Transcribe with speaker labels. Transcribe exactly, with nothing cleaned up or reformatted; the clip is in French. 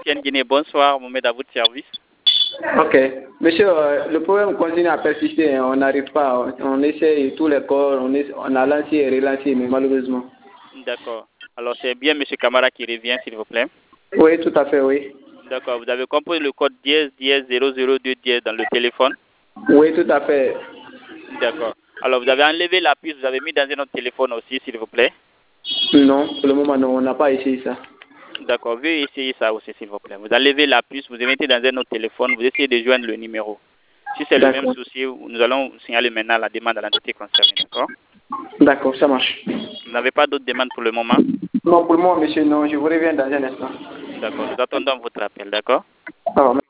Speaker 1: ancienne Guinée. Bonsoir, Mohamed, à votre service.
Speaker 2: Ok. Monsieur, euh, le problème continue à persister. Hein. On n'arrive pas. On essaie tous les corps. On, essaie, on a lancé et relancé, mais malheureusement.
Speaker 1: D'accord. Alors, c'est bien M. Camara qui revient, s'il vous plaît.
Speaker 2: Oui, tout à fait, oui.
Speaker 1: D'accord. Vous avez composé le code dièse dièse zéro zéro deux dièse dans le téléphone?
Speaker 2: Oui, tout à fait.
Speaker 1: D'accord. Alors, vous avez enlevé la puce, vous avez mis dans un autre téléphone aussi, s'il vous plaît?
Speaker 2: Non, pour le moment, non, on n'a pas essayé ça.
Speaker 1: D'accord. Veuillez essayer ça aussi, s'il vous plaît. Vous enlevez la puce, vous mettez dans un autre téléphone, vous essayez de joindre le numéro. Si c'est le même souci, nous allons signaler maintenant la demande à l'entité concernée, d'accord?
Speaker 2: D'accord, ça marche.
Speaker 1: Vous n'avez pas d'autres demandes pour le moment?
Speaker 2: Non, pour le moment, monsieur, non, je vous reviens dans un instant.
Speaker 1: D'accord, nous attendons votre appel, d'accord?
Speaker 2: Alors,